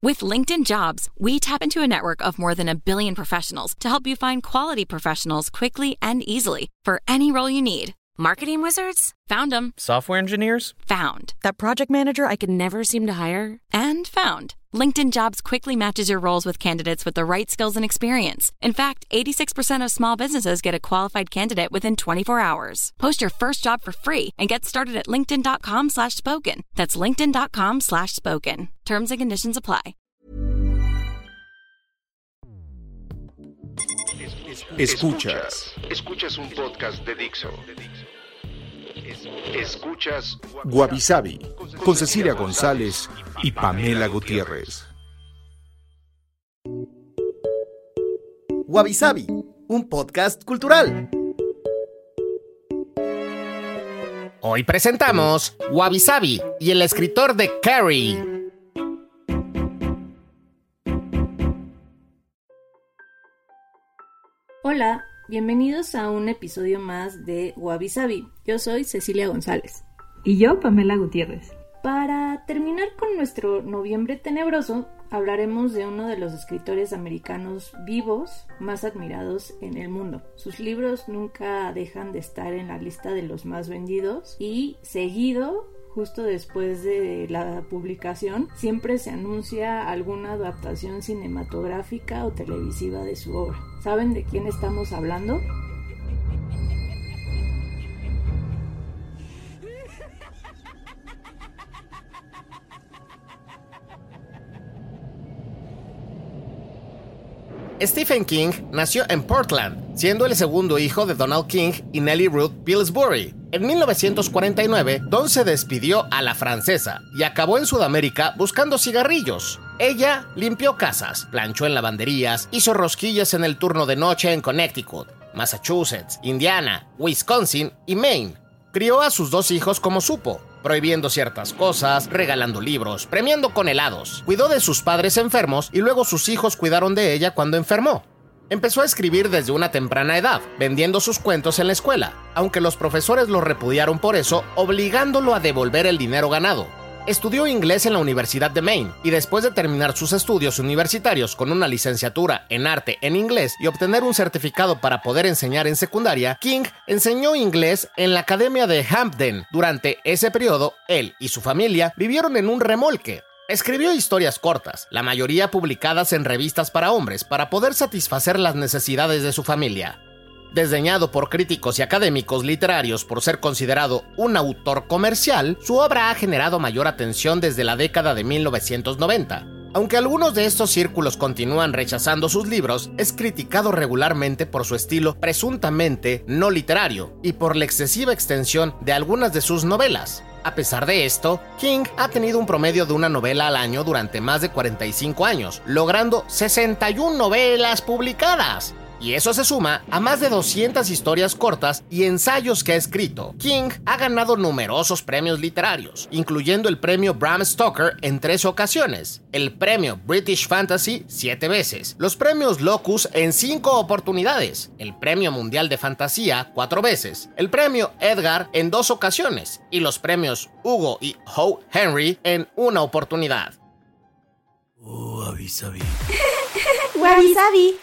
With LinkedIn Jobs, we tap into a network of more than 1 billion professionals to help you find quality professionals quickly and easily for any role you need. Marketing wizards? Found them. Software engineers? Found. That project manager I could never seem to hire? And found. LinkedIn Jobs quickly matches your roles with candidates with the right skills and experience. In fact, 86% of small businesses get a qualified candidate within 24 hours. Post your first job for free and get started at linkedin.com/spoken. That's linkedin.com/spoken. Terms and conditions apply. Escuchas un podcast de Dixo. Escuchas Wabi Sabi con Cecilia González y Pamela Gutiérrez. Wabi Sabi, un podcast cultural. Hoy presentamos Wabi Sabi y el escritor de Carrie. Hola, bienvenidos a un episodio más de Wabi Sabi. Yo soy Cecilia González. Y yo, Pamela Gutiérrez. Para terminar con nuestro noviembre tenebroso, hablaremos de uno de los escritores americanos vivos más admirados en el mundo. Sus libros nunca dejan de estar en la lista de los más vendidos y seguido, justo después de la publicación, siempre se anuncia alguna adaptación cinematográfica o televisiva de su obra. ¿Saben de quién estamos hablando? Stephen King nació en Portland, siendo el segundo hijo de Donald King y Nellie Ruth Pillsbury. En 1949, Don se despidió a la francesa y acabó en Sudamérica buscando cigarrillos. Ella limpió casas, planchó en lavanderías, hizo rosquillas en el turno de noche en Connecticut, Massachusetts, Indiana, Wisconsin y Maine. Crió a sus 2 hijos como supo, prohibiendo ciertas cosas, regalando libros, premiando con helados. Cuidó de sus padres enfermos y luego sus hijos cuidaron de ella cuando enfermó. Empezó a escribir desde una temprana edad, vendiendo sus cuentos en la escuela, aunque los profesores lo repudiaron por eso, obligándolo a devolver el dinero ganado. Estudió inglés en la Universidad de Maine y después de terminar sus estudios universitarios con una licenciatura en arte en inglés y obtener un certificado para poder enseñar en secundaria, King enseñó inglés en la Academia de Hampden. Durante ese periodo, él y su familia vivieron en un remolque. Escribió historias cortas, la mayoría publicadas en revistas para hombres, para poder satisfacer las necesidades de su familia. Desdeñado por críticos y académicos literarios por ser considerado un autor comercial, su obra ha generado mayor atención desde la década de 1990. Aunque algunos de estos círculos continúan rechazando sus libros, es criticado regularmente por su estilo presuntamente no literario y por la excesiva extensión de algunas de sus novelas. A pesar de esto, King ha tenido un promedio de una novela al año durante más de 45 años, logrando 61 novelas publicadas. Y eso se suma a más de 200 historias cortas y ensayos que ha escrito. King ha ganado numerosos premios literarios, incluyendo el premio Bram Stoker en 3 ocasiones, el premio British Fantasy 7 veces, los premios Locus en 5 oportunidades, el premio Mundial de Fantasía 4 veces, el premio Edgar en 2 ocasiones y los premios Hugo y Howe Henry en 1 oportunidad. Wabi Sabi. Wabi Sabi.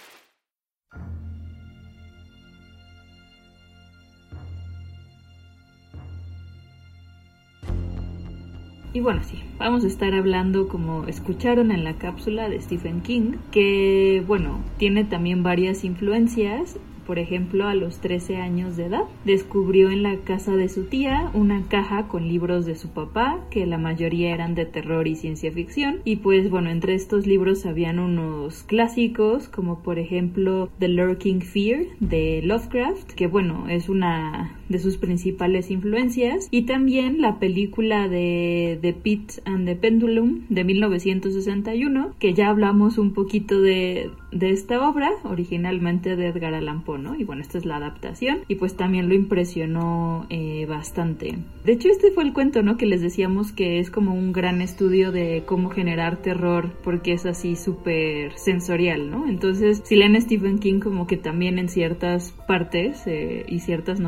Y bueno, sí, vamos a estar hablando, como escucharon en la cápsula, de Stephen King, que, bueno, tiene también varias influencias. Por ejemplo, a los 13 años de edad, descubrió en la casa de su tía una caja con libros de su papá, que la mayoría eran de terror y ciencia ficción. Y pues bueno, entre estos libros habían unos clásicos, como por ejemplo The Lurking Fear de Lovecraft, que bueno, es una de sus principales influencias. Y también la película de The Pit and the Pendulum de 1961, que ya hablamos un poquito de esta obra, originalmente de Edgar Allan Poe, ¿no? Y bueno, esta es la adaptación y pues también lo impresionó bastante. De hecho, este fue el cuento, ¿no? Que les decíamos que es como un gran estudio de cómo generar terror, porque es así súper sensorial, ¿no? Entonces, si leen Stephen King, como que también en ciertas partes y ciertas novelas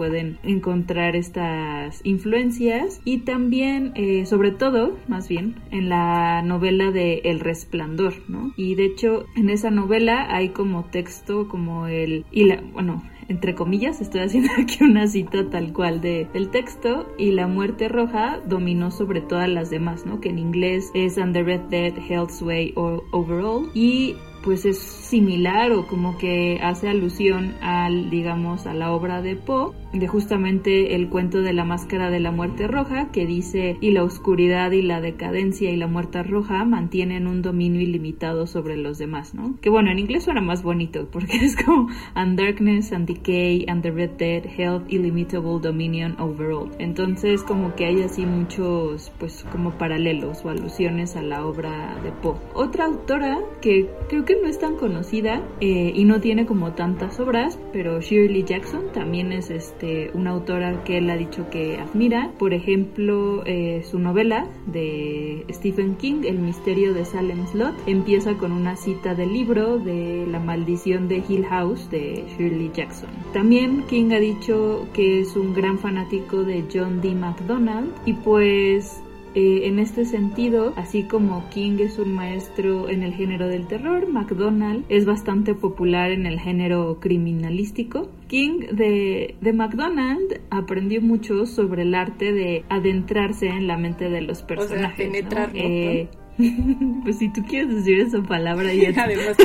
pueden encontrar estas influencias, y también, sobre todo, más bien, en la novela de El Resplandor, ¿no? Y de hecho, en esa novela hay como texto como entre comillas, estoy haciendo aquí una cita tal cual del texto, y la muerte roja dominó sobre todas las demás, ¿no? Que en inglés es "and the red death held sway over all", y pues es similar, o como que hace alusión a la obra de Poe, de justamente el cuento de la máscara de la muerte roja, que dice: y la oscuridad y la decadencia y la muerte roja mantienen un dominio ilimitado sobre los demás, ¿no? Que bueno, en inglés suena más bonito, porque es como "and darkness and decay and the red death held illimitable dominion over all". Entonces como que hay así muchos pues como paralelos o alusiones a la obra de Poe. Otra autora que creo que no es tan conocida y no tiene como tantas obras, pero Shirley Jackson también es una autora que él ha dicho que admira. Por ejemplo, su novela de Stephen King, El misterio de Salem Slot, empieza con una cita del libro de La maldición de Hill House de Shirley Jackson. También King ha dicho que es un gran fanático de John D. MacDonald, y pues en este sentido, así como King es un maestro en el género del terror, MacDonald es bastante popular en el género criminalístico. King de MacDonald aprendió mucho sobre el arte de adentrarse en la mente de los personajes. O sea, penetrar, ¿no? Pues si tú quieres decir esa palabra ya además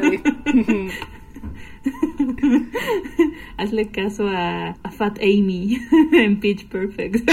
hazle caso a Fat Amy en Pitch Perfect.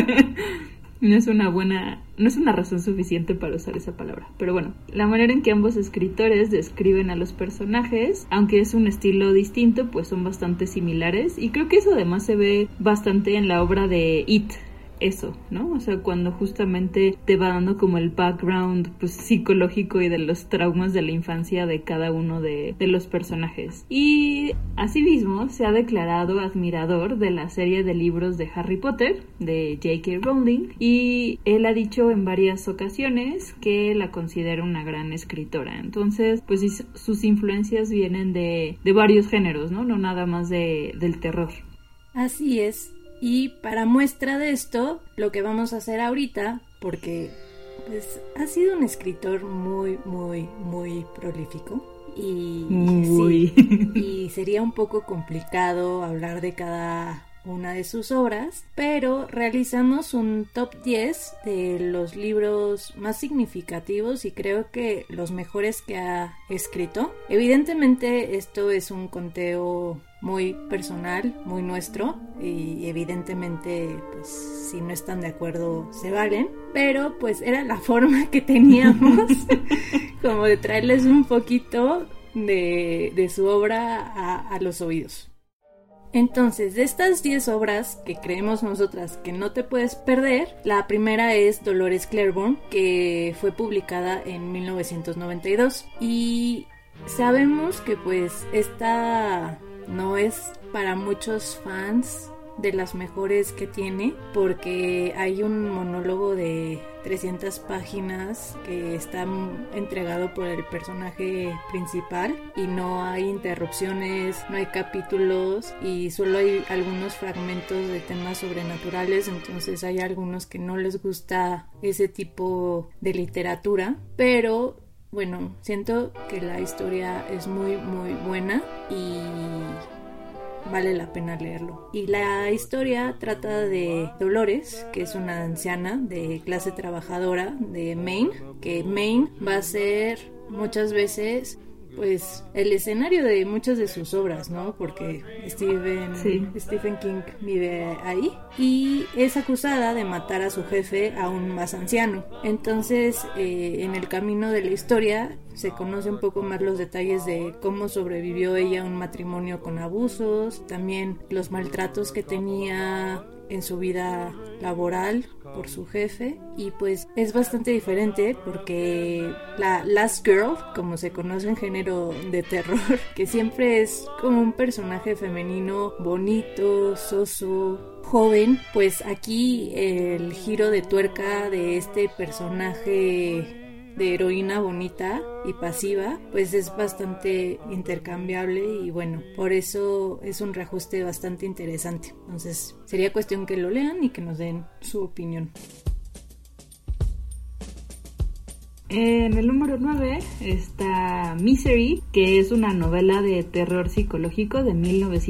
No es una razón suficiente para usar esa palabra. Pero bueno, la manera en que ambos escritores describen a los personajes, aunque es un estilo distinto, pues son bastante similares. Y creo que eso además se ve bastante en la obra de It. Eso, ¿no? O sea, cuando justamente te va dando como el background pues psicológico y de los traumas de la infancia de cada uno de los personajes. Y asimismo se ha declarado admirador de la serie de libros de Harry Potter de J.K. Rowling, y él ha dicho en varias ocasiones que la considera una gran escritora. Entonces, pues sus influencias vienen de varios géneros, ¿no? No nada más del terror. Así es. Y para muestra de esto, lo que vamos a hacer ahorita, porque pues ha sido un escritor muy, muy, muy prolífico. Y sí, y sería un poco complicado hablar de cada una de sus obras, pero realizamos un top 10 de los libros más significativos y creo que los mejores que ha escrito. Evidentemente esto es un conteo muy personal, muy nuestro, y evidentemente pues si no están de acuerdo se valen, pero pues era la forma que teníamos como de traerles un poquito de su obra a los oídos. Entonces, de estas 10 obras que creemos nosotras que no te puedes perder, la primera es Dolores Claiborne, que fue publicada en 1992, y sabemos que pues esta no es para muchos fans de las mejores que tiene, porque hay un monólogo de 300 páginas que está entregado por el personaje principal y no hay interrupciones, no hay capítulos y solo hay algunos fragmentos de temas sobrenaturales. Entonces hay algunos que no les gusta ese tipo de literatura, pero bueno, siento que la historia es muy muy buena y vale la pena leerlo. Y la historia trata de Dolores, que es una anciana de clase trabajadora de Maine, que Maine va a ser muchas veces pues el escenario de muchas de sus obras, ¿no? Porque Stephen King vive ahí y es acusada de matar a su jefe aún más anciano. Entonces en el camino de la historia se conoce un poco más los detalles de cómo sobrevivió ella a un matrimonio con abusos, también los maltratos que tenía en su vida laboral por su jefe, y pues es bastante diferente porque la Last Girl, como se conoce en género de terror, que siempre es como un personaje femenino bonito, soso, joven, pues aquí el giro de tuerca de este personaje de heroína bonita y pasiva, pues es bastante intercambiable y bueno, por eso es un reajuste bastante interesante. Entonces sería cuestión que lo lean y que nos den su opinión. En el número 9 está Misery, que es una novela de terror psicológico de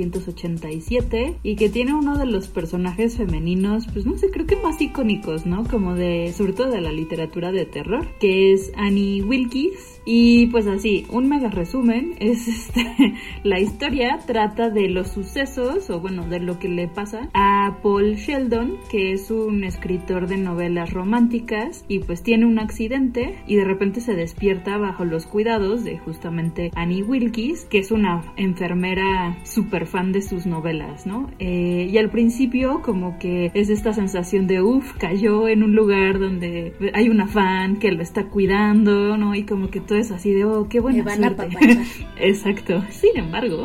1987 y que tiene uno de los personajes femeninos, pues no sé, creo que más icónicos, ¿no? Como sobre todo de la literatura de terror, que es Annie Wilkes. Y pues así, un mega resumen es la historia trata de los sucesos, o bueno, de lo que le pasa a Paul Sheldon, que es un escritor de novelas románticas y pues tiene un accidente y de repente se despierta bajo los cuidados de justamente Annie Wilkes, que es una enfermera súper fan de sus novelas, ¿no? Y al principio como que es esta sensación de cayó en un lugar donde hay una fan que lo está cuidando, ¿no? Y como que todo es así de, qué buena suerte. Exacto. Sin embargo,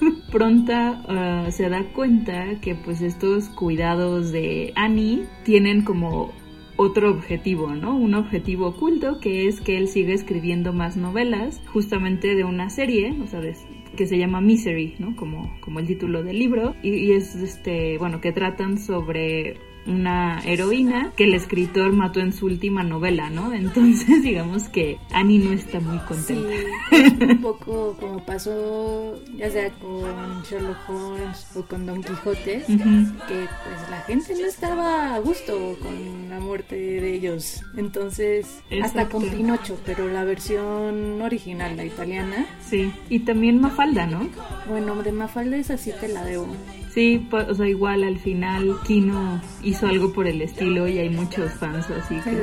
pronta se da cuenta que pues estos cuidados de Annie tienen como otro objetivo, ¿no? Un objetivo oculto, que es que él sigue escribiendo más novelas, justamente de una serie, o sea, que se llama Misery, ¿no? Como el título del libro, y es bueno, que tratan sobre una heroína que el escritor mató en su última novela, ¿no? Entonces digamos que Annie no está muy contenta. Sí, es un poco como pasó ya sea con Sherlock Holmes o con Don Quijote, que pues la gente no estaba a gusto con la muerte de ellos. Entonces, hasta con Pinocho, pero la versión original, la italiana. Sí, y también Mafalda, ¿no? Bueno, de Mafalda esa sí te la debo. Sí, pues, o sea, igual al final Kino hizo algo por el estilo y hay muchos fans así que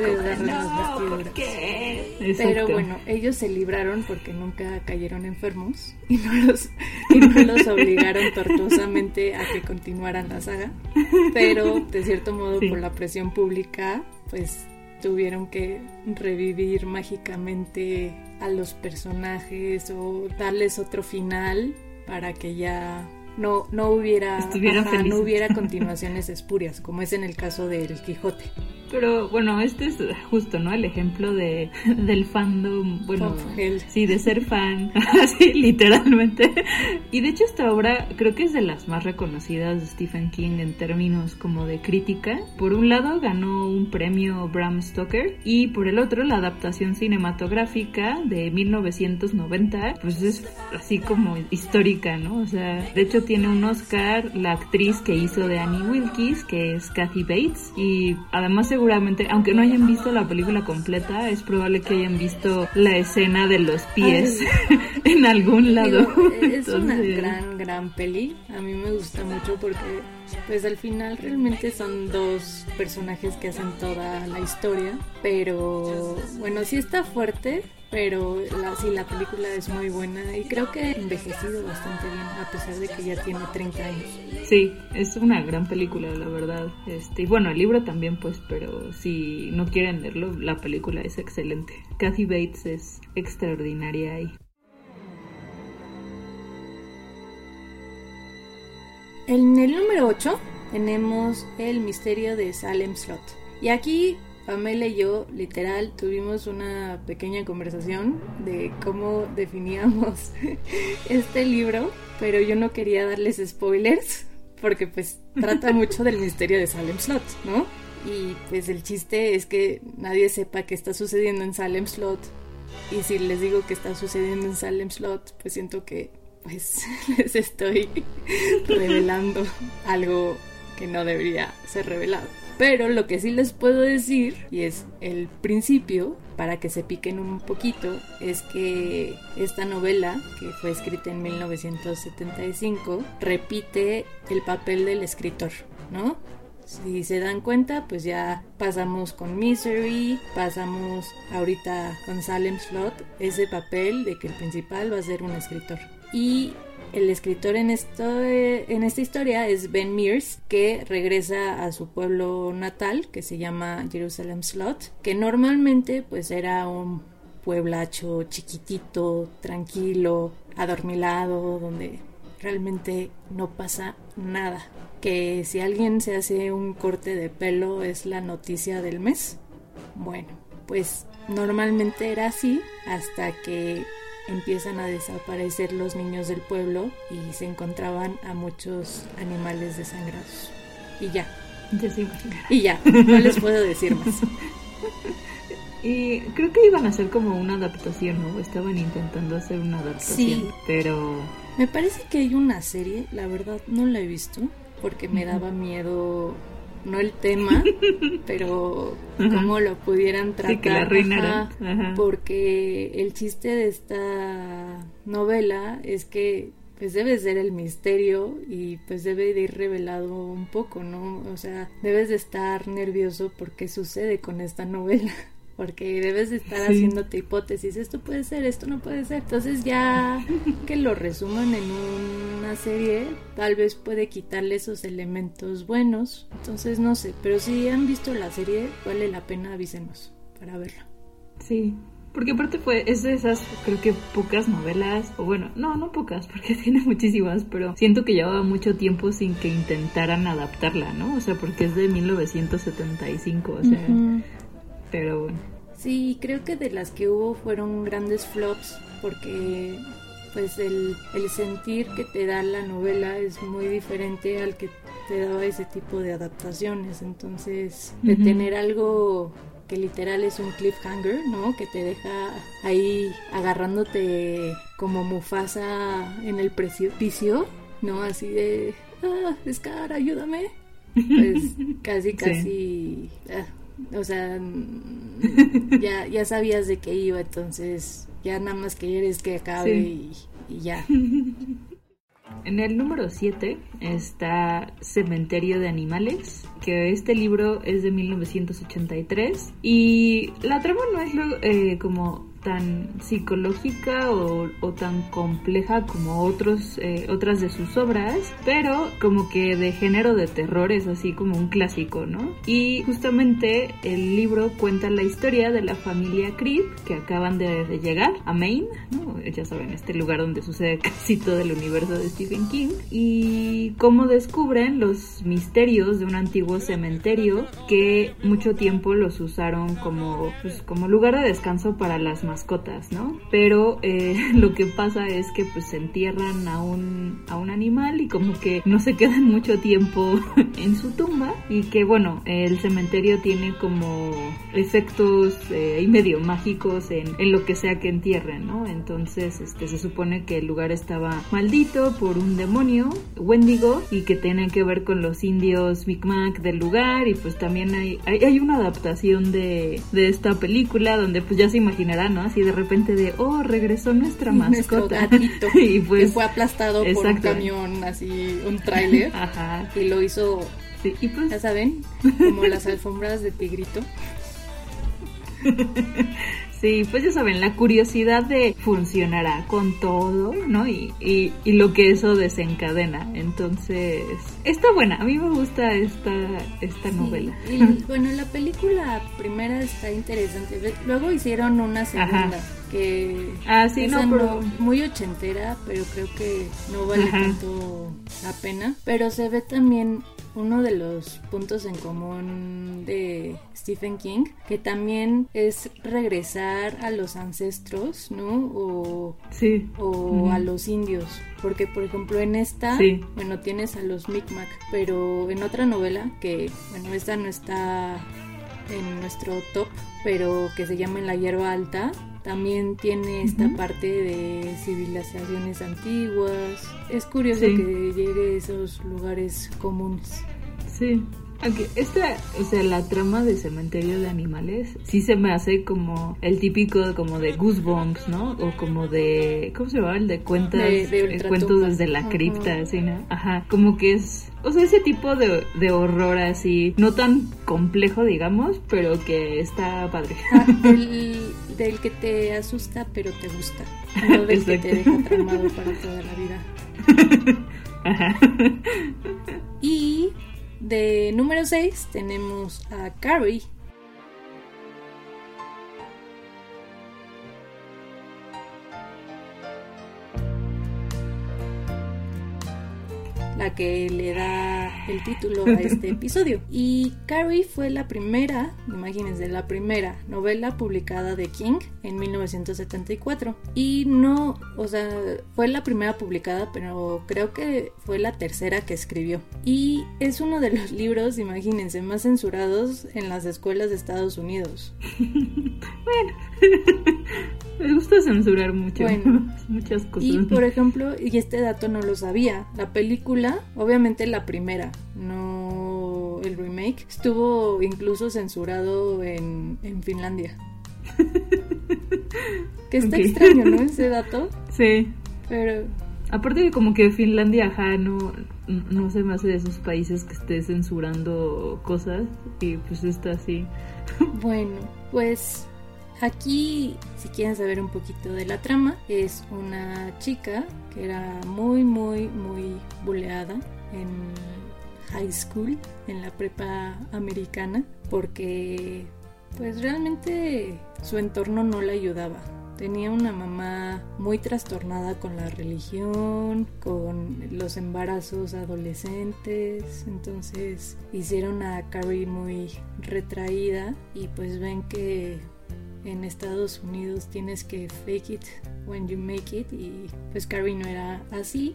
¿por qué? Pero bueno, ellos se libraron porque nunca cayeron enfermos y no los obligaron tortuosamente a que continuaran la saga, pero de cierto modo por la presión pública pues tuvieron que revivir mágicamente a los personajes o darles otro final para que ya no hubiera continuaciones espurias, como es en el caso del Quijote. Pero bueno, este es justo, ¿no? El ejemplo del fandom, bueno, sí, de ser fan, así literalmente. Y de hecho esta obra creo que es de las más reconocidas de Stephen King en términos como de crítica. Por un lado ganó un premio Bram Stoker y por el otro la adaptación cinematográfica de 1990, pues es así como histórica, ¿no? O sea, de hecho tiene un Oscar la actriz que hizo de Annie Wilkes, que es Kathy Bates, y además seguramente, aunque no hayan visto la película completa, es probable que hayan visto la escena de los pies en algún lado. Es una gran peli. A mí me gusta mucho porque pues al final realmente son dos personajes que hacen toda la historia, pero bueno, sí está fuerte, pero la película es muy buena y creo que ha envejecido bastante bien a pesar de que ya tiene 30 años. Sí, es una gran película, la verdad. Y bueno, el libro también, pues, pero si no quieren leerlo, la película es excelente. Kathy Bates es extraordinaria ahí. En el número 8 tenemos El misterio de Salem Slot. Y aquí Pamela y yo, literal, tuvimos una pequeña conversación de cómo definíamos este libro, pero yo no quería darles spoilers, porque pues trata mucho del misterio de Salem Slot, ¿no? Y pues el chiste es que nadie sepa qué está sucediendo en Salem Slot, y si les digo que está sucediendo en Salem Slot, pues siento que pues les estoy revelando algo que no debería ser revelado. Pero lo que sí les puedo decir, y es el principio, para que se piquen un poquito, es que esta novela, que fue escrita en 1975, repite el papel del escritor, ¿no? Si se dan cuenta, pues ya pasamos con Misery, pasamos ahorita con Salem Slot, ese papel de que el principal va a ser un escritor. Y el escritor en esta historia es Ben Mears, que regresa a su pueblo natal, que se llama Jerusalem Slot, que normalmente pues era un pueblacho chiquitito, tranquilo, adormilado, donde realmente no pasa nada. Que si alguien se hace un corte de pelo es la noticia del mes. Bueno, pues normalmente era así hasta que empiezan a desaparecer los niños del pueblo y se encontraban a muchos animales desangrados. Y ya. Y ya, no les puedo decir más. Y creo que iban a hacer como una adaptación, ¿no? Estaban intentando hacer una adaptación, sí, pero... Me parece que hay una serie, la verdad no la he visto, porque me daba miedo, no el tema, pero cómo lo pudieran tratar. Sí, que la arruinaran. Porque el chiste de esta novela es que pues debe ser el misterio y pues debe de ir revelado un poco, ¿no? O sea, debes de estar nervioso porque sucede con esta novela. Porque debes de estar haciéndote hipótesis, esto puede ser, esto no puede ser. Entonces ya que lo resuman en una serie, tal vez puede quitarle esos elementos buenos. Entonces no sé, pero si han visto la serie, vale la pena, avísenos para verla. Sí, porque aparte es de esas, creo que pocas novelas, o bueno, no pocas, porque tiene muchísimas, pero siento que llevaba mucho tiempo sin que intentaran adaptarla, ¿no? O sea, porque es de 1975, o sea... Pero bueno. Sí, creo que de las que hubo fueron grandes flops porque pues el sentir que te da la novela es muy diferente al que te daba ese tipo de adaptaciones. Entonces, de tener algo que literal es un cliffhanger, ¿no? Que te deja ahí agarrándote como Mufasa en el precipicio, ¿no? Así de, Scar, ayúdame. Pues casi Sí. O sea, ya sabías de qué iba, entonces ya nada más quieres que acabe y ya. En el número 7 está Cementerio de Animales, que este libro es de 1983 y la trama no es como tan psicológica o tan compleja como otras de sus obras, pero como que de género de terror es así como un clásico, ¿no? Y justamente el libro cuenta la historia de la familia Creed que acaban de llegar a Maine, ¿no? Ya saben, este lugar donde sucede casi todo el universo de Stephen King, y cómo descubren los misterios de un antiguo cementerio que mucho tiempo los usaron como lugar de descanso para las mascotas, ¿no? Pero lo que pasa es que pues se entierran a un animal y como que no se quedan mucho tiempo en su tumba, y que bueno, el cementerio tiene como efectos y medio mágicos en lo que sea que entierren, ¿no? Entonces se supone que el lugar estaba maldito por un demonio, Wendigo, y que tienen que ver con los indios Micmac del lugar, y pues también hay una adaptación de esta película donde pues ya se imaginarán, ¿no? Así de repente regresó nuestra mascota. Nuestro gatito, y pues, que fue aplastado por un camión, así, un tráiler. Ajá. Y lo hizo, sí, y pues... ya saben, como las alfombras de Tigrito. Sí, pues ya saben, la curiosidad de funcionará con todo, ¿no? Y lo que eso desencadena. Entonces, está buena. A mí me gusta esta novela. Y bueno, la película primera está interesante. Luego hicieron una segunda. Ajá. Que sí, esa no, pero... muy ochentera, pero creo que no vale tanto la pena. Pero se ve también uno de los puntos en común de Stephen King, que también es regresar a los ancestros, ¿no? O a los indios. Porque, por ejemplo, en esta, bueno, tienes a los Micmac, pero en otra novela, que, bueno, esta no está en nuestro top, pero que se llama En la hierba alta, también tiene esta parte de civilizaciones antiguas. Es curioso que llegue a esos lugares comunes. Sí. Aunque la trama de Cementerio de Animales sí se me hace como el típico como de Goosebumps, ¿no? O como de, ¿cómo se llama? El de cuentos desde la cripta, así, ¿no? Ajá, como que es, o sea, ese tipo de horror así, no tan complejo, digamos, pero que está padre. Del que te asusta pero te gusta, no del que te deja traumado para toda la vida. Ajá. Y de número 6 tenemos a Carrie. la que le da el título a este episodio. Y Carrie fue la primera, imagínense, la primera novela publicada de King en 1974. Y no, o sea, fue la primera publicada, pero creo que fue la tercera que escribió. Y es uno de los libros, imagínense, más censurados en las escuelas de Estados Unidos. Bueno, me gusta censurar mucho, muchas cosas. Y por ejemplo, y este dato no lo sabía, la película, obviamente la primera, no el remake, estuvo incluso censurado en Finlandia. Que está extraño, ¿no? Ese dato. Sí. Pero aparte que como que Finlandia, ajá, no se me hace de esos países que esté censurando cosas, y pues está así. Bueno, pues aquí, si quieren saber un poquito de la trama, es una chica que era muy buleada en high school, en la prepa americana, porque pues realmente su entorno no la ayudaba. Tenía una mamá muy trastornada con la religión, con los embarazos adolescentes, entonces hicieron a Carrie muy retraída y pues ven que en Estados Unidos tienes que fake it when you make it, y pues Carrie no era así,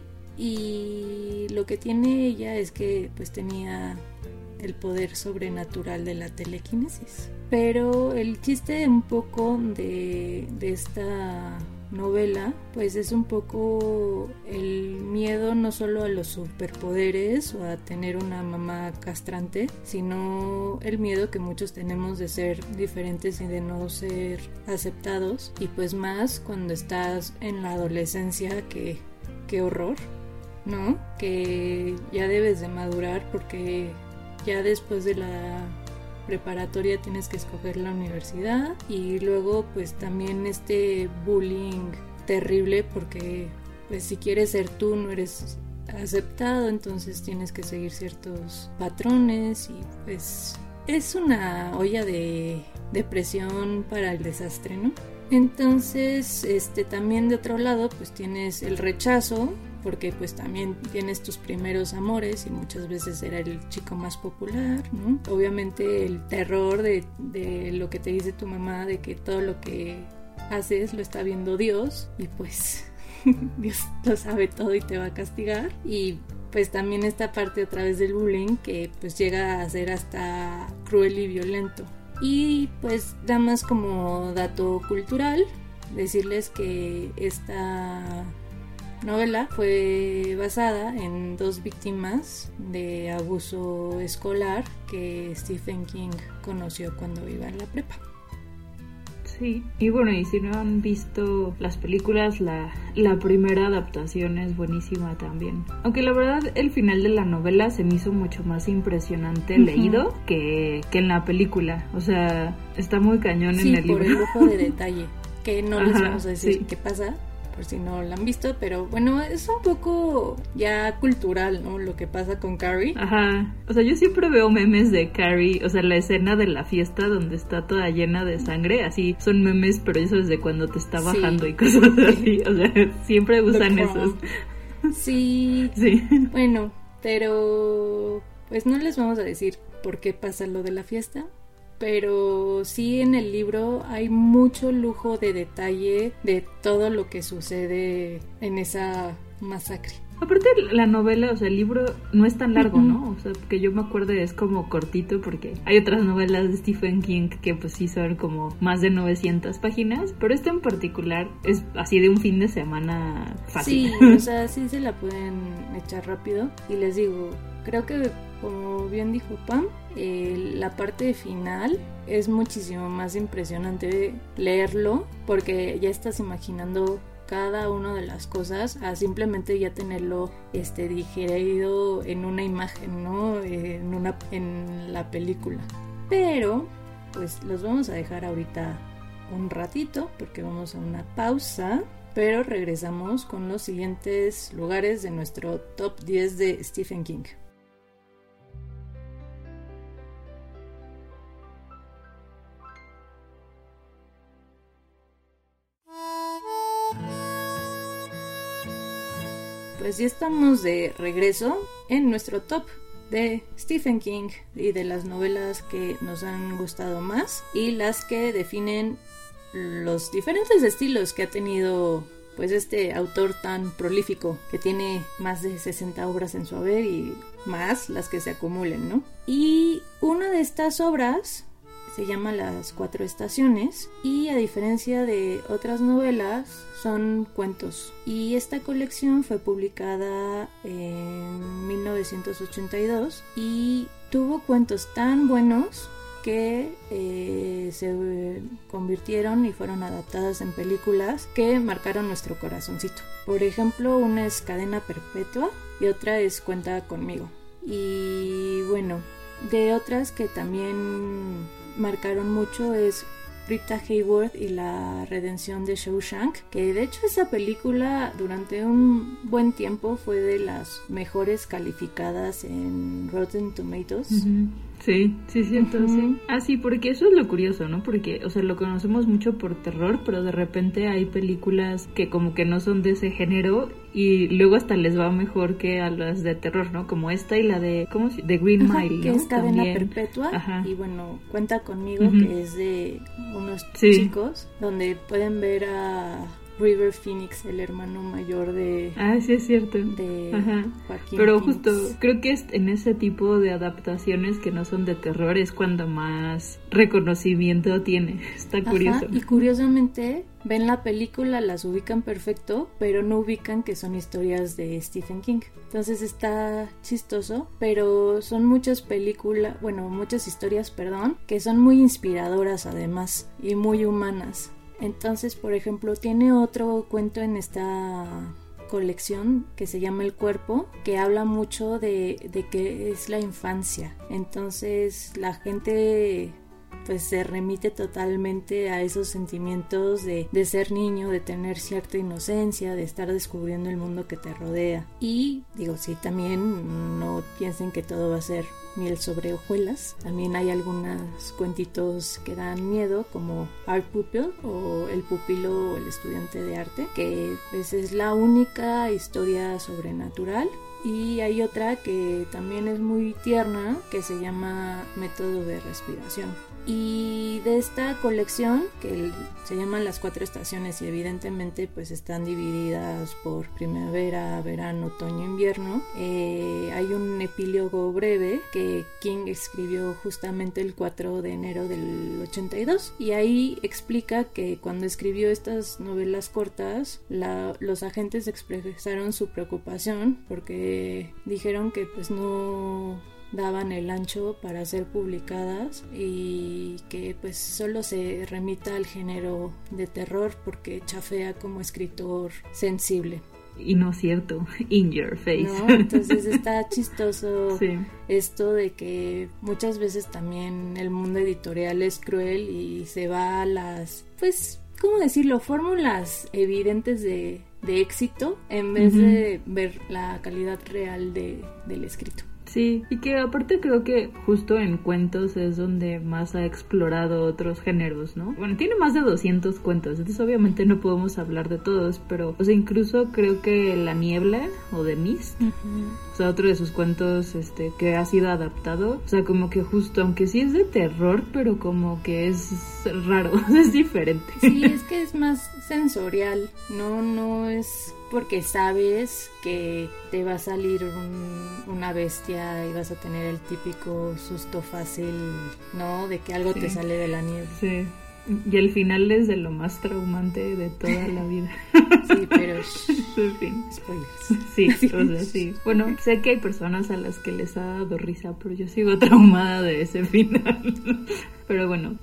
y lo que tiene ella es que pues tenía el poder sobrenatural de la telequinesis. Pero el chiste un poco de esta novela pues es un poco el miedo no solo a los superpoderes o a tener una mamá castrante, sino el miedo que muchos tenemos de ser diferentes y de no ser aceptados, y pues más cuando estás en la adolescencia, que qué horror, ¿no? Que ya debes de madurar porque ya después de la preparatoria tienes que escoger la universidad, y luego pues también este bullying terrible porque pues si quieres ser tú no eres aceptado, entonces tienes que seguir ciertos patrones, y pues es una olla de presión para el desastre, ¿no? Entonces también de otro lado pues tienes el rechazo, porque pues también tienes tus primeros amores y muchas veces era el chico más popular, ¿no? Obviamente el terror de lo que te dice tu mamá, de que todo lo que haces lo está viendo Dios, y pues Dios lo sabe todo y te va a castigar. Y pues también esta parte a través del bullying que pues llega a ser hasta cruel y violento. Y pues nada más como dato cultural, decirles que esta novela fue basada en 2 víctimas de abuso escolar que Stephen King conoció cuando iba en la prepa. Sí, y bueno, y si no han visto las películas, la primera adaptación es buenísima también. Aunque la verdad el final de la novela se me hizo mucho más impresionante leído que en la película. O sea, está muy cañón en el libro. Sí, por el lujo de detalle, que no les vamos a decir qué pasa, por si no la han visto, pero bueno, es un poco ya cultural, ¿no? Lo que pasa con Carrie. Ajá, o sea, yo siempre veo memes de Carrie, o sea, la escena de la fiesta donde está toda llena de sangre, así son memes, pero eso es de cuando te está bajando y cosas así, o sea, siempre usan esos. Sí, bueno, pero pues no les vamos a decir por qué pasa lo de la fiesta. Pero sí, en el libro hay mucho lujo de detalle de todo lo que sucede en esa masacre. Aparte la novela, o sea, el libro no es tan largo, ¿no? O sea, que yo me acuerdo es como cortito, porque hay otras novelas de Stephen King que pues sí son como más de 900 páginas, pero este en particular es así de un fin de semana fácil. Sí, o sea, sí se la pueden echar rápido. Y les digo, creo que como bien dijo Pam, la parte final es muchísimo más impresionante leerlo, porque ya estás imaginando cada una de las cosas a simplemente ya tenerlo digerido en una imagen, ¿no? En la película. Pero pues los vamos a dejar ahorita un ratito porque vamos a una pausa, pero regresamos con los siguientes lugares de nuestro top 10 de Stephen King. pues ya estamos de regreso en nuestro top de Stephen King y de las novelas que nos han gustado más y las que definen los diferentes estilos que ha tenido pues este autor tan prolífico que tiene más de 60 obras en su haber y más las que se acumulen, ¿no? Y una de estas obras se llama Las Cuatro Estaciones y a diferencia de otras novelas son cuentos. Y esta colección fue publicada en 1982 y tuvo cuentos tan buenos que se convirtieron y fueron adaptadas en películas que marcaron nuestro corazoncito. Por ejemplo, una es Cadena Perpetua y otra es Cuenta Conmigo. Y bueno, de otras que también marcaron mucho es Rita Hayworth y la redención de Shawshank, que de hecho esa película durante un buen tiempo fue de las mejores calificadas en Rotten Tomatoes. Uh-huh. Sí, cierto, uh-huh. Sí. Ah, sí, porque eso es lo curioso, ¿no? Porque, o sea, lo conocemos mucho por terror, pero de repente hay películas que como que no son de ese género y luego hasta les va mejor que a las de terror, ¿no? Como esta y la de, ¿cómo se llama? De Green Mile, ¿no? Que es Cadena Perpetua. Ajá. Y bueno, Cuenta Conmigo, uh-huh. Que es de unos chicos donde pueden ver a River Phoenix, el hermano mayor de... Ah, sí, es cierto. De Joaquín Pero Phoenix. Justo, creo que es en ese tipo de adaptaciones que no son de terror es cuando más reconocimiento tiene. Está curioso. Y curiosamente, ven la película, las ubican perfecto, pero no ubican que son historias de Stephen King. Entonces está chistoso, pero son muchas historias, que son muy inspiradoras además y muy humanas. Entonces, por ejemplo, tiene otro cuento en esta colección que se llama El Cuerpo, que habla mucho de que es la infancia. Entonces, la gente pues se remite totalmente a esos sentimientos de ser niño, de tener cierta inocencia, de estar descubriendo el mundo que te rodea. Y digo, sí, también no piensen que todo va a ser miel sobre hojuelas. También hay algunos cuentitos que dan miedo, como Art Pupil o El Pupilo o el Estudiante de Arte, que pues es la única historia sobrenatural. Y hay otra que también es muy tierna, que se llama Método de Respiración. Y de esta colección, que se llaman Las Cuatro Estaciones y evidentemente pues están divididas por primavera, verano, otoño, invierno, hay un epílogo breve que King escribió justamente el 4 de enero del 82 y ahí explica que cuando escribió estas novelas cortas los agentes expresaron su preocupación porque dijeron que pues no daban el ancho para ser publicadas y que pues solo se remita al género de terror porque chafea como escritor sensible. Y no es cierto, in your face. ¿No? Entonces está chistoso sí. Esto de que muchas veces también el mundo editorial es cruel y se va a las, pues, ¿cómo decirlo? Fórmulas evidentes de éxito en vez uh-huh. de ver la calidad real del escrito. Sí, y que aparte creo que justo en cuentos es donde más ha explorado otros géneros, ¿no? Bueno, tiene más de 200 cuentos, entonces obviamente no podemos hablar de todos, pero, o sea, incluso creo que La Niebla o The Mist, uh-huh. o sea, otro de sus cuentos que ha sido adaptado, o sea, como que justo, aunque sí es de terror, pero como que es raro, es diferente. Sí, es que es más sensorial, no es porque sabes que te va a salir una bestia y vas a tener el típico susto fácil, ¿no? De que algo sí. te sale de la nieve. Sí, y el final es de lo más traumante de toda la vida. Sí, pero en fin. Spoilers. Sí, o sea, sí. Bueno, sé que hay personas a las que les ha dado risa, pero yo sigo traumada de ese final. Pero bueno,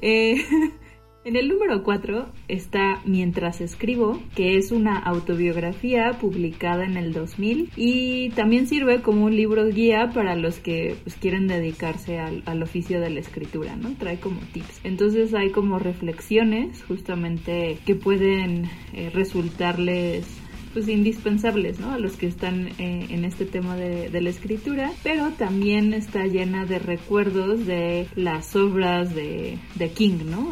en el número 4 está Mientras escribo, que es una autobiografía publicada en el 2000 y también sirve como un libro guía para los que pues, quieren dedicarse al oficio de la escritura, ¿no? Trae como tips. Entonces hay como reflexiones justamente que pueden resultarles pues indispensables, ¿no? A los que están en este tema de la escritura, pero también está llena de recuerdos de las obras de King, ¿no?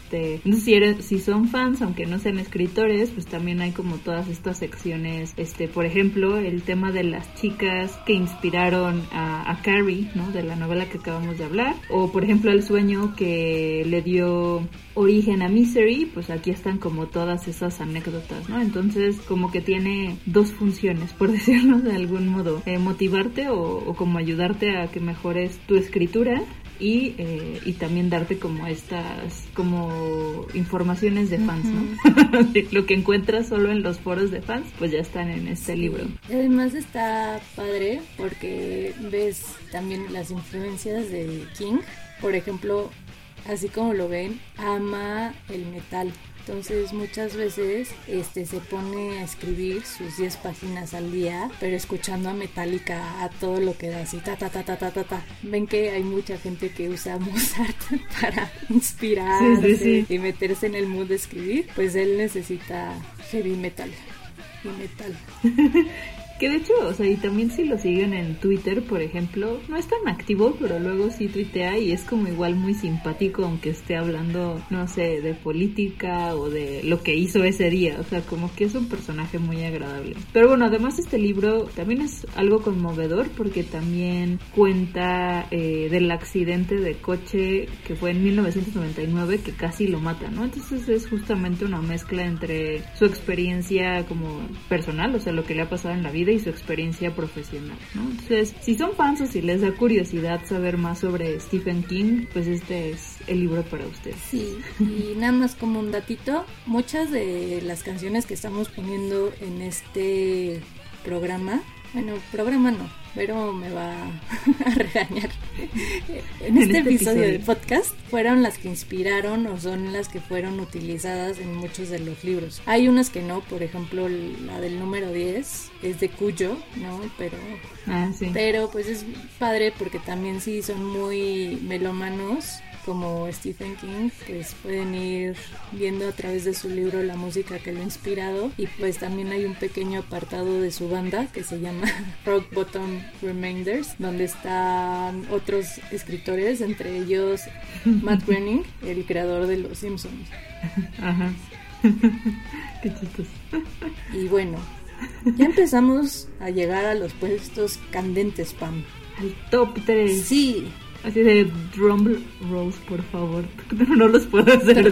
Entonces si son fans, aunque no sean escritores, pues también hay como todas estas secciones, por ejemplo, el tema de las chicas que inspiraron a Carrie, ¿no? De la novela que acabamos de hablar, o por ejemplo el sueño que le dio origen a Misery, pues aquí están como todas esas anécdotas, ¿no? Entonces como que tiene dos funciones, por decirlo de algún modo, motivarte o como ayudarte a que mejores tu escritura y también darte como estas como informaciones de fans, ¿no? Lo que encuentras solo en los foros de fans, pues ya están en este libro. Además está padre porque ves también las influencias de King. Por ejemplo, así como lo ven, ama el metal. Entonces muchas veces se pone a escribir sus 10 páginas al día, pero escuchando a Metallica a todo lo que da, así ta ta ta ta ta ta ta. Ven que hay mucha gente que usa Mozart para inspirarse sí. y meterse en el mood de escribir. Pues él necesita heavy metal y metal. Que de hecho, o sea, y también si lo siguen en Twitter, por ejemplo, no es tan activo, pero luego sí tuitea y es como igual muy simpático, aunque esté hablando, no sé, de política o de lo que hizo ese día, o sea, como que es un personaje muy agradable. Pero bueno, además este libro también es algo conmovedor porque también cuenta del accidente de coche que fue en 1999 que casi lo mata, ¿no? Entonces es justamente una mezcla entre su experiencia como personal, o sea, lo que le ha pasado en la vida y su experiencia profesional, ¿no? Entonces, si son fans o si les da curiosidad saber más sobre Stephen King, pues este es el libro para ustedes. Sí, y nada más como un datito, muchas de las canciones que estamos poniendo en este programa, bueno, programa no, pero me va a regañar. En este episodio del podcast fueron las que inspiraron o son las que fueron utilizadas en muchos de los libros. Hay unas que no, por ejemplo, la del número 10 es de Cuyo, ¿no? Pero pues es padre porque también sí son muy melómanos como Stephen King, pues pueden ir viendo a través de su libro la música que lo ha inspirado y pues también hay un pequeño apartado de su banda que se llama Rock Bottom Remainders, donde están otros escritores, entre ellos Matt Groening, el creador de Los Simpsons. Ajá. Qué chistoso. Y bueno, ya empezamos a llegar a los puestos candentes, Pam. Al top 3. Sí. Así de drum rolls, por favor. Pero no los puedo hacer.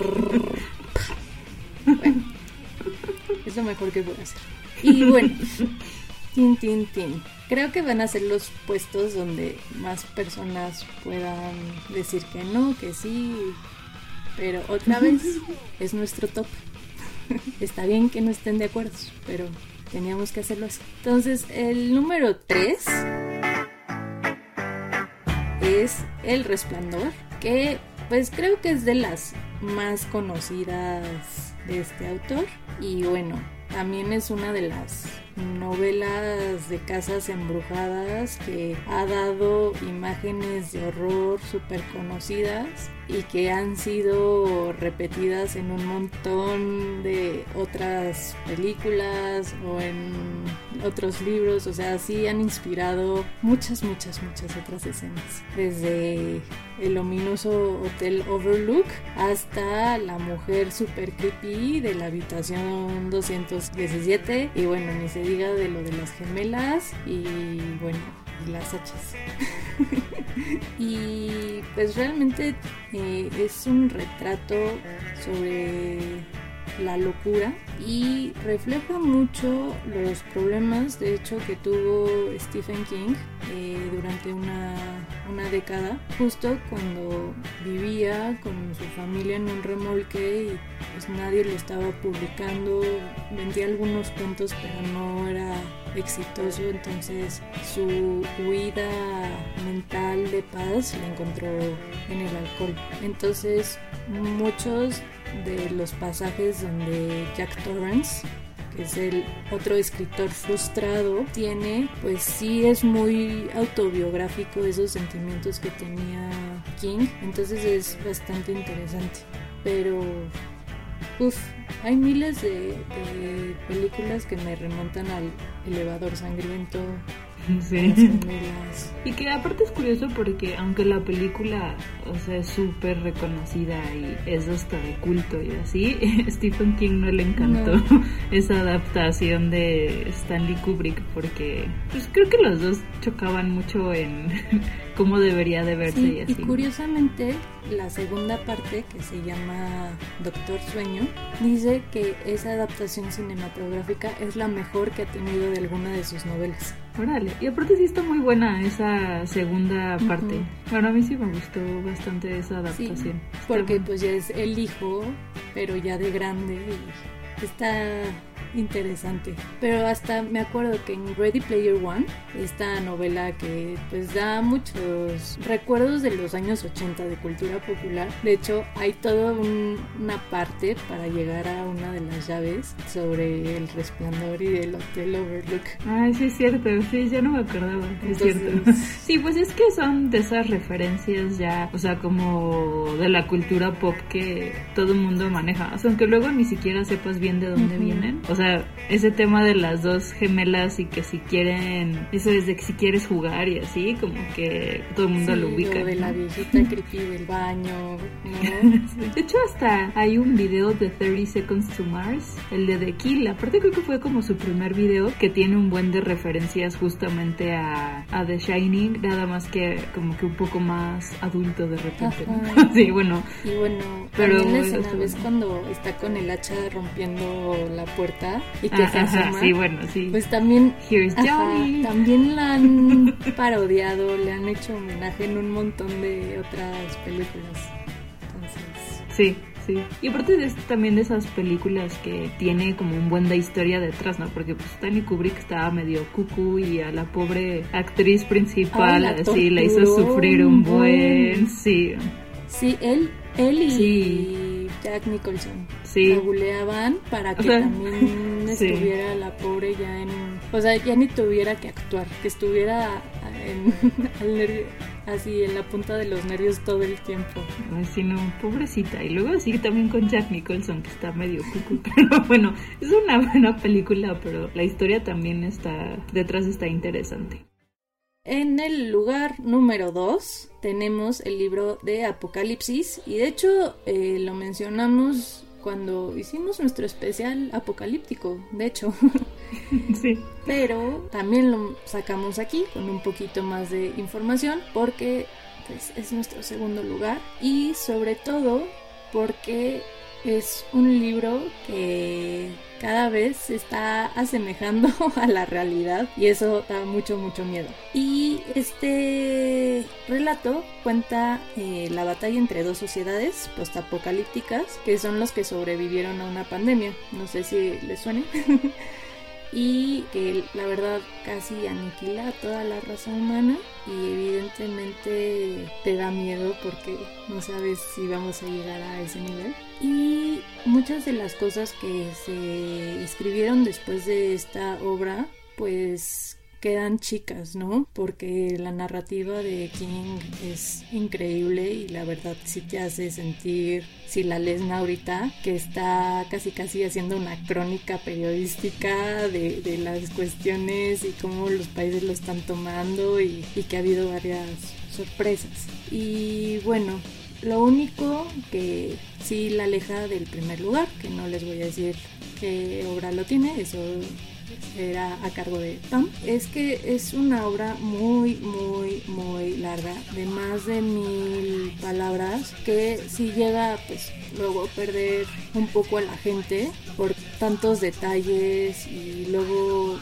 Bueno, es lo mejor que puedo hacer. Y bueno, tin. Creo que van a ser los puestos donde más personas puedan decir que no, que sí. Pero otra vez es nuestro top. Está bien que no estén de acuerdo, pero teníamos que hacerlo así. Entonces, el número 3 es El Resplandor, que pues creo que es de las más conocidas de este autor y bueno, también es una de las novelas de casas embrujadas que ha dado imágenes de horror súper conocidas y que han sido repetidas en un montón de otras películas o en otros libros, o sea, sí han inspirado muchas otras escenas, desde el ominoso Hotel Overlook hasta la mujer super creepy de la habitación 217 y bueno, ni se diga de lo de las gemelas y bueno, y las hachas. Y pues realmente es un retrato sobre la locura y refleja mucho los problemas de hecho que tuvo Stephen King durante una década, justo cuando vivía con su familia en un remolque y pues nadie lo estaba publicando, vendía algunos cuentos pero no era exitoso, entonces su huida mental de paz la encontró en el alcohol. Entonces muchos de los pasajes donde Jack Torrance, que es el otro escritor frustrado, tiene, pues sí es muy autobiográfico esos sentimientos que tenía King, entonces es bastante interesante, pero hay miles de películas que me remontan al Elevador Sangriento, Sí. Gemelas. Y que aparte es curioso porque aunque la película, o sea, es súper reconocida y es hasta de culto y así, Stephen King no le encantó esa adaptación de Stanley Kubrick porque pues creo que los dos chocaban mucho en cómo debería de verse y así. Y curiosamente la segunda parte, que se llama Doctor Sueño, dice que esa adaptación cinematográfica es la mejor que ha tenido de alguna de sus novelas. Órale, y aparte sí está muy buena esa segunda parte. Bueno, a mí sí me gustó bastante esa adaptación. Sí, porque pues ya es el hijo, pero ya de grande y está interesante. Pero hasta me acuerdo que en Ready Player One, esta novela que pues da muchos recuerdos de los años 80 de cultura popular, de hecho hay toda una parte para llegar a una de las llaves sobre el Resplandor y el Hotel Overlook. Ay, sí es cierto, sí, ya no me acordaba. Entonces, es cierto. Sí, pues es que son de esas referencias ya, o sea, como de la cultura pop que todo el mundo maneja, o sea, aunque luego ni siquiera sepas bien de dónde vienen. O sea, ese tema de las dos gemelas y que si quieren, eso es de que si quieres jugar y así, como que todo el mundo lo ubica. Lo de la viejita creepy del baño, ¿no? Sí. De hecho, hasta hay un video de 30 Seconds to Mars, el de The Kill. Aparte creo que fue como su primer video, que tiene un buen de referencias justamente a The Shining, nada más que como que un poco más adulto de repente, ¿no? Sí, bueno. Y bueno, pero también la escena, ¿ves cuando está con el hacha rompiendo la puerta y que se asoma? Sí, bueno, sí. Pues también, Here's Johnny. también la han parodiado, le han hecho homenaje en un montón de otras películas. Entonces, sí. Y aparte también de esas películas que tiene como un buen de historia detrás, ¿no? Porque pues Stanley Kubrick estaba medio cucú y a la pobre actriz principal así la hizo sufrir un buen. Sí, él y Jack Nicholson la buleaban para que también estuviera la pobre ya en... O sea, ya ni tuviera que actuar, que estuviera así en la punta de los nervios todo el tiempo. Ay, sí, no, pobrecita. Y luego así también con Jack Nicholson, que está medio cucu. Pero bueno, es una buena película, pero la historia también está interesante. En el lugar número 2 tenemos el libro de Apocalipsis, y de hecho lo mencionamos cuando hicimos nuestro especial apocalíptico, de hecho. Sí. Pero también lo sacamos aquí con un poquito más de información porque pues, es nuestro segundo lugar, y sobre todo porque es un libro que cada vez se está asemejando a la realidad, y eso da mucho miedo. Y este relato cuenta la batalla entre dos sociedades postapocalípticas, que son los que sobrevivieron a una pandemia. No sé si les suene. Y que la verdad casi aniquila a toda la raza humana, y evidentemente te da miedo porque no sabes si vamos a llegar a ese nivel. Y muchas de las cosas que se escribieron después de esta obra pues quedan chicas, ¿no? Porque la narrativa de King es increíble y la verdad sí te hace sentir, si la lees ahorita, que está casi haciendo una crónica periodística de las cuestiones y cómo los países lo están tomando, y que ha habido varias sorpresas. Y bueno, lo único que sí la aleja del primer lugar, que no les voy a decir qué obra lo tiene, eso era a cargo de Tom, es que es una obra muy larga, de más de 1000 palabras, que sí llega pues luego a perder un poco a la gente por tantos detalles, y luego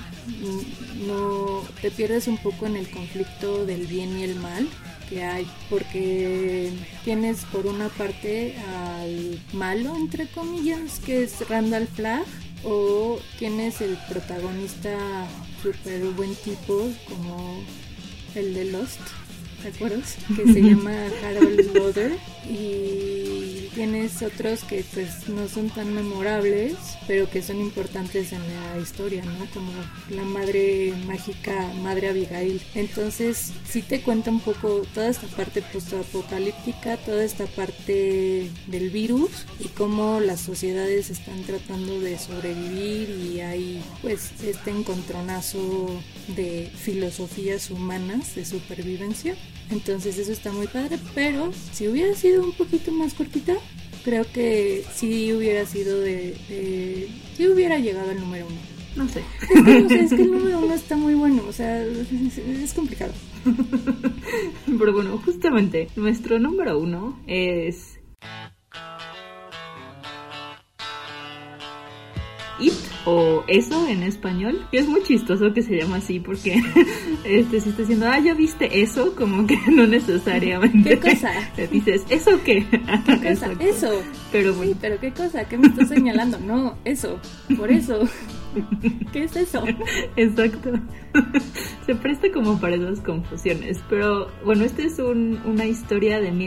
no te pierdes un poco en el conflicto del bien y el mal que hay, porque tienes por una parte al malo, entre comillas, que es Randall Flagg, o tienes el protagonista súper buen tipo como el de Lost, ¿te acuerdas? Que se llama Harold Lauder, y tienes otros que pues no son tan memorables, pero que son importantes en la historia, ¿no? Como la madre mágica, Madre Abigail. Entonces sí te cuenta un poco toda esta parte postapocalíptica, toda esta parte del virus y cómo las sociedades están tratando de sobrevivir, y hay pues este encontronazo de filosofías humanas de supervivencia. Entonces eso está muy padre, pero si hubiera sido un poquito más cortita, creo que sí hubiera sido sí hubiera llegado al número 1. No sé. Es que el número 1 está muy bueno, o sea, es complicado. Pero bueno, justamente nuestro número 1 es It, o Eso en español, que es muy chistoso que se llama así porque si está diciendo, ¿ya viste eso? Como que no necesariamente. ¿Qué cosa? Te dices, ¿eso qué? ¿Qué cosa? Eso. Pero bueno. Sí, pero ¿qué cosa? ¿Qué me estás señalando? No, eso. Por eso. ¿Qué es eso? Exacto. Se presta como para esas confusiones. Pero bueno, esta es una historia de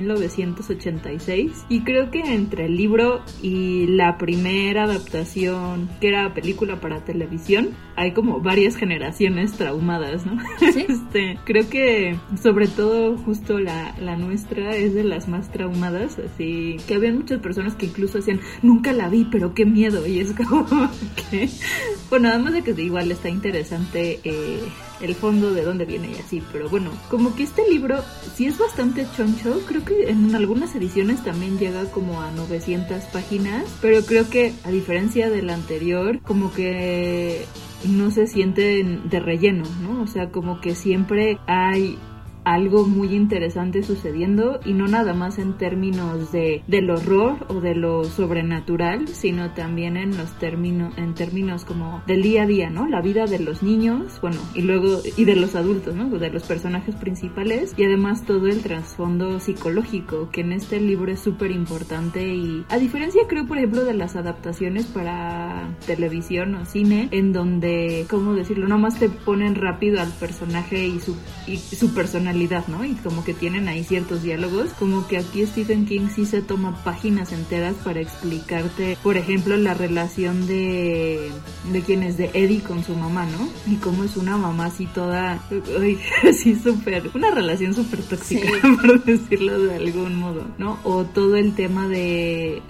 1986 y creo que entre el libro y la primera adaptación, que era película para televisión, hay como varias generaciones traumadas, ¿no? ¿Sí? Creo que sobre todo justo la nuestra es de las más traumadas, así que había muchas personas que incluso decían, nunca la vi, pero qué miedo, y es como que... Bueno, además de que igual está interesante el fondo de dónde viene y así, pero bueno, como que este libro sí es bastante choncho, creo que en algunas ediciones también llega como a 900 páginas, pero creo que a diferencia del anterior, como que no se siente de relleno, ¿no? O sea, como que siempre hay algo muy interesante sucediendo, y no nada más en términos del horror o de lo sobrenatural, sino también en términos como del día a día, ¿no? La vida de los niños, bueno, y de los adultos, ¿no? De los personajes principales, y además todo el trasfondo psicológico, que en este libro es súper importante, y a diferencia, creo, por ejemplo, de las adaptaciones para televisión o cine, en donde, ¿cómo decirlo? Nomás te ponen rápido al personaje y su personalidad, ¿no? Y como que tienen ahí ciertos diálogos, como que aquí Stephen King sí se toma páginas enteras para explicarte, por ejemplo, la relación de quién es, de Eddie con su mamá, ¿no? Y cómo es una mamá así toda, así súper, una relación súper tóxica, sí, por decirlo de algún modo, ¿no? O todo el tema del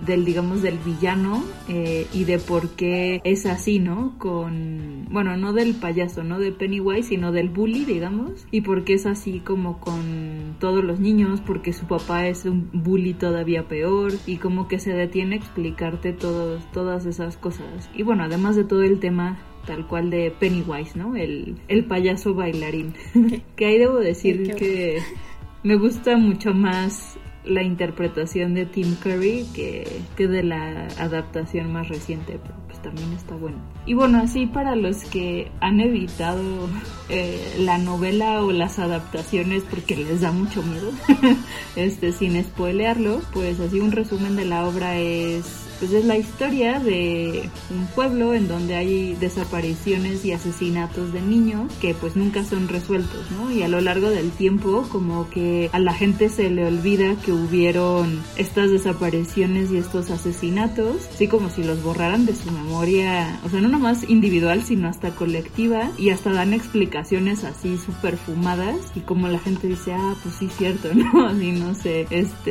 villano, y de por qué es así, ¿no? Bueno, no del payaso, no de Pennywise, sino del bully, digamos, y por qué es así como con todos los niños, porque su papá es un bully todavía peor, y como que se detiene a explicarte todas esas cosas. Y bueno, además de todo el tema tal cual de Pennywise, ¿no? El payaso bailarín. Que ahí debo decir que me gusta mucho más la interpretación de Tim Curry que de la adaptación más reciente, pero pues también está bueno. Y bueno, así para los que han evitado la novela o las adaptaciones porque les da mucho miedo, sin spoilearlo, pues así un resumen de la obra es la historia de un pueblo en donde hay desapariciones y asesinatos de niños que pues nunca son resueltos, ¿no? Y a lo largo del tiempo como que a la gente se le olvida que hubieron estas desapariciones y estos asesinatos, así como si los borraran de su memoria, o sea, no nomás individual, sino hasta colectiva, y hasta dan explicaciones así súper fumadas, y como la gente dice, pues sí, cierto, ¿no? Así, no sé,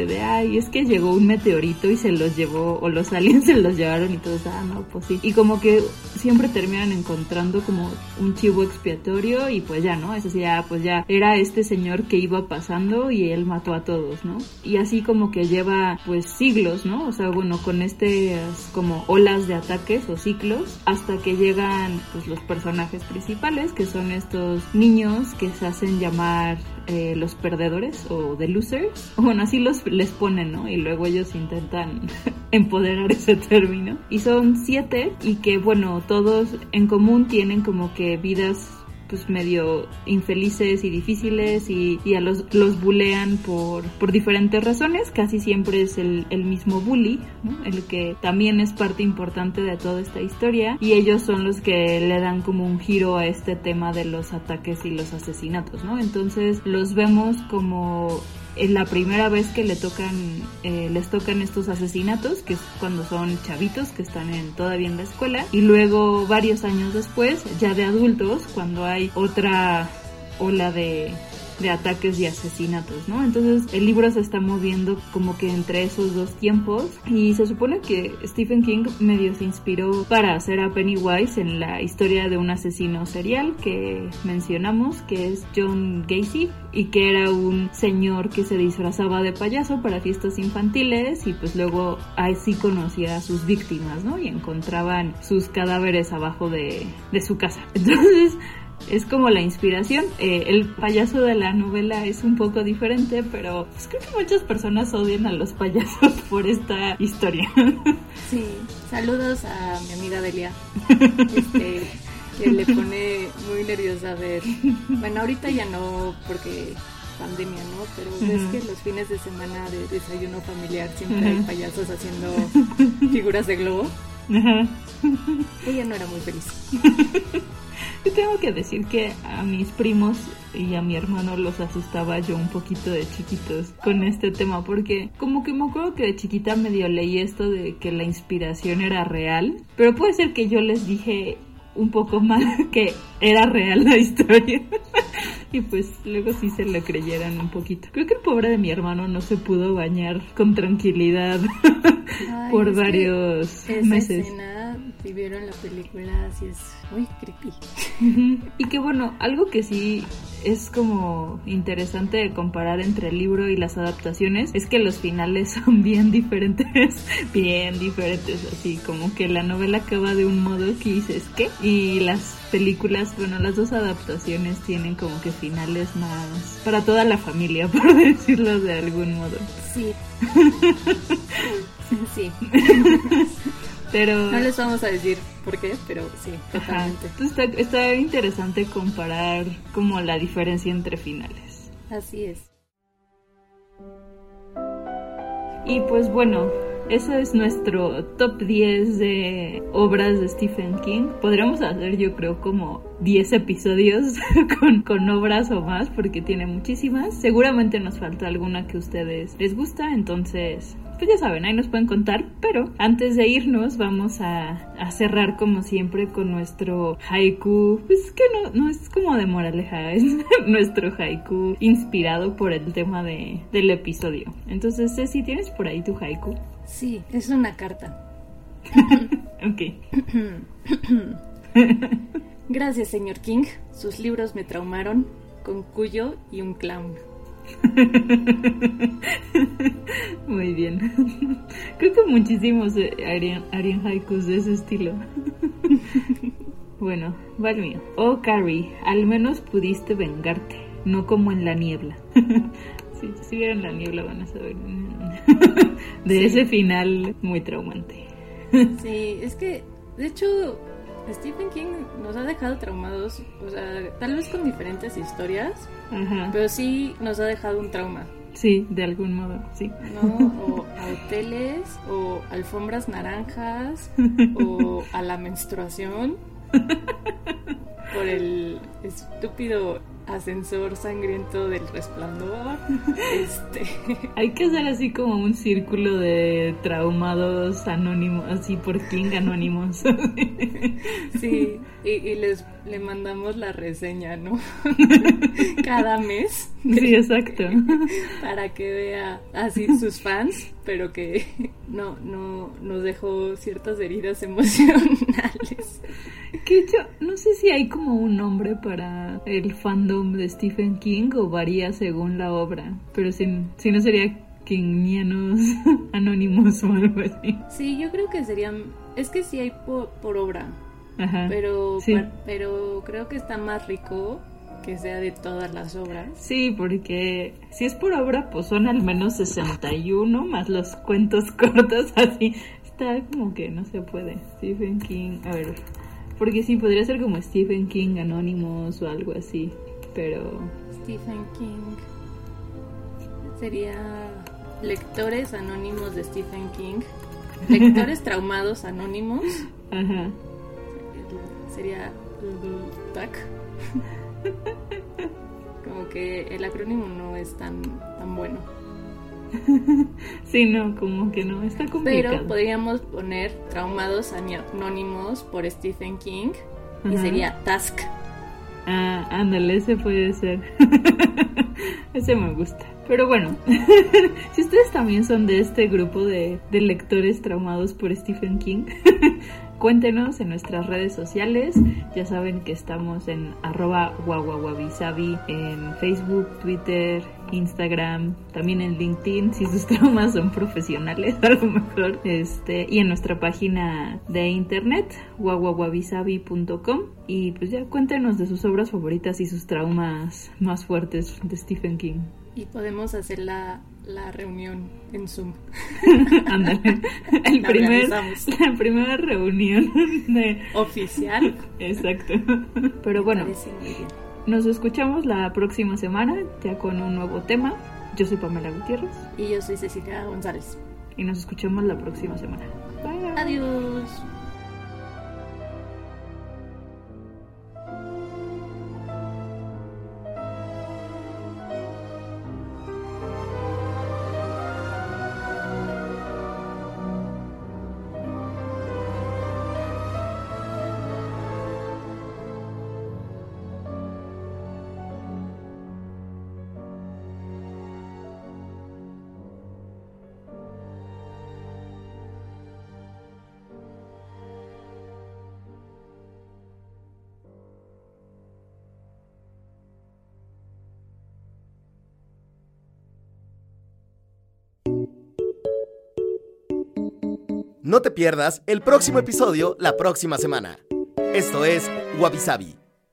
es que llegó un meteorito y se los llevó, o los aliens se los llevaron, y todos, no, pues sí. Y como que siempre terminan encontrando como un chivo expiatorio, y pues ya, ¿no? Es así, pues ya era este señor que iba pasando y él mató a todos, ¿no? Y así como que lleva pues siglos, ¿no? O sea, bueno, con como olas de ataques o ciclos, hasta que llegan pues los personajes principales, que son estos niños que se hacen llamar los perdedores o the losers, o bueno, así les ponen, ¿no? Y luego ellos intentan empoderar ese término, y son 7, y que bueno, todos en común tienen como que vidas pues medio infelices y difíciles, y a los bulean por diferentes razones. Casi siempre es el mismo bully, ¿no? El que también es parte importante de toda esta historia, y ellos son los que le dan como un giro a este tema de los ataques y los asesinatos, ¿no? Entonces los vemos como es la primera vez que les tocan estos asesinatos, que es cuando son chavitos que están todavía en la escuela, y luego varios años después, ya de adultos, cuando hay otra ola de ataques y asesinatos, ¿no? Entonces el libro se está moviendo como que entre esos dos tiempos, y se supone que Stephen King medio se inspiró para hacer a Pennywise en la historia de un asesino serial que mencionamos, que es John Gacy, y que era un señor que se disfrazaba de payaso para fiestas infantiles, y pues luego así conocía a sus víctimas, ¿no? Y encontraban sus cadáveres abajo de su casa. Entonces es como la inspiración. El payaso de la novela es un poco diferente, pero pues creo que muchas personas odian a los payasos por esta historia. Sí, saludos a mi amiga Delia, que le pone muy nerviosa ver. Bueno, ahorita ya no, porque pandemia, ¿no? Pero ves que los fines de semana de desayuno familiar siempre hay payasos haciendo figuras de globo. Ella no era muy feliz. Yo tengo que decir que a mis primos y a mi hermano los asustaba yo un poquito de chiquitos con este tema, porque como que me acuerdo que de chiquita medio leí esto de que la inspiración era real, pero puede ser que yo les dije un poco mal que era real la historia. Y pues luego sí se lo creyeran un poquito. Creo que el pobre de mi hermano no se pudo bañar con tranquilidad por varios meses. Escena, si vieron la película, así es muy creepy. Y que bueno, algo que sí es como interesante de comparar entre el libro y las adaptaciones es que los finales son bien diferentes, así como que la novela acaba de un modo que dices ¿qué? Y las películas, bueno, las dos adaptaciones tienen como que finales más para toda la familia, por decirlo de algún modo. Sí. Sí. Pero no les vamos a decir por qué, pero sí, totalmente. Entonces está interesante comparar como la diferencia entre finales. Así es. Y pues bueno, ese es nuestro top 10 de obras de Stephen King. Podríamos hacer, yo creo, como 10 episodios con obras o más, porque tiene muchísimas. Seguramente nos falta alguna que a ustedes les gusta, entonces pues ya saben, ahí nos pueden contar. Pero antes de irnos vamos a cerrar como siempre con nuestro haiku. Pues que no es como de moraleja, es nuestro haiku inspirado por el tema del episodio. Entonces, Ceci, ¿tienes por ahí tu haiku? Sí, es una carta. Ok. Gracias, señor King. Sus libros me traumaron, con Cuyo y un clown. Muy bien. Creo que muchísimos harían haikus de ese estilo. Bueno, va el mío. Oh, Carrie, al menos pudiste vengarte, no como en La Niebla. Si vieron La Niebla van a saber de ese final muy traumante. Sí, es que de hecho Stephen King nos ha dejado traumados, o sea, tal vez con diferentes historias, pero sí nos ha dejado un trauma. Sí, de algún modo, sí. ¿No? O a hoteles, o alfombras naranjas, o a la menstruación, por el estúpido ascensor sangriento del Resplandor. Hay que hacer así como un círculo de traumados anónimos, así por King anónimos. Sí, y le mandamos la reseña, ¿no? Cada mes. Sí, exacto. Para que vea así sus fans, pero que no nos dejó ciertas heridas emocionales. Que yo no sé si hay como un nombre para el fandom de Stephen King o varía según la obra, pero si no sería Kingianos anónimos o algo así. Sí, yo creo que serían, es que sí hay por obra. Ajá, pero sí. Pero creo que está más rico que sea de todas las obras. Sí, porque si es por obra, pues son al menos 61 más los cuentos cortos, así está como que no se puede. Stephen King, a ver, porque sí, podría ser como Stephen King Anonymous o algo así, pero Stephen King sería lectores anónimos de Stephen King, lectores traumados anónimos. Ajá. Sería TAC. como que el acrónimo no es tan bueno. Sí, no, como que no, está complicado. Pero podríamos poner Traumados Anónimos por Stephen King. Y sería Task. Ah, ándale, ese puede ser. Ese me gusta. Pero bueno, si ustedes también son de este grupo de lectores traumados por Stephen King, cuéntenos en nuestras redes sociales. Ya saben que estamos en @wawawabisabi en Facebook, Twitter, Instagram, también en LinkedIn si sus traumas son profesionales a lo mejor, y en nuestra página de internet wawawabisabi.com. y pues ya cuéntenos de sus obras favoritas y sus traumas más fuertes de Stephen King. Y podemos hacer la reunión en Zoom. Ándale, la primera reunión oficial. Exacto. Pero bueno, nos escuchamos la próxima semana ya con un nuevo tema. Yo soy Pamela Gutiérrez. Y yo soy Cecilia González. Y nos escuchamos la próxima semana. Bye. Adiós. No te pierdas el próximo episodio la próxima semana. Esto es Wabi Sabi.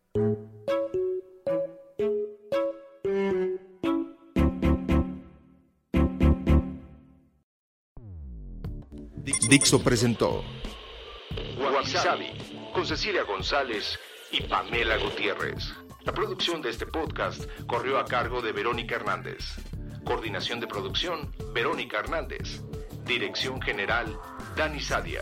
Dixo presentó Wabi Sabi con Cecilia González y Pamela Gutiérrez. La producción de este podcast corrió a cargo de Verónica Hernández. Coordinación de producción, Verónica Hernández. Dirección General, Dani Sadia.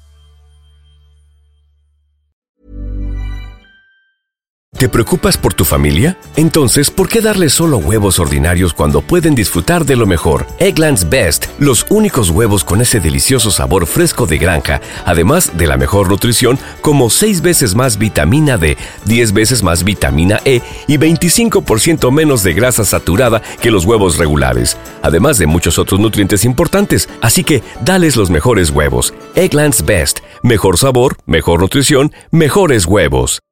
¿Te preocupas por tu familia? Entonces, ¿por qué darles solo huevos ordinarios cuando pueden disfrutar de lo mejor? Eggland's Best, los únicos huevos con ese delicioso sabor fresco de granja, además de la mejor nutrición, como 6 veces más vitamina D, 10 veces más vitamina E y 25% menos de grasa saturada que los huevos regulares, además de muchos otros nutrientes importantes. Así que, dales los mejores huevos. Eggland's Best, mejor sabor, mejor nutrición, mejores huevos.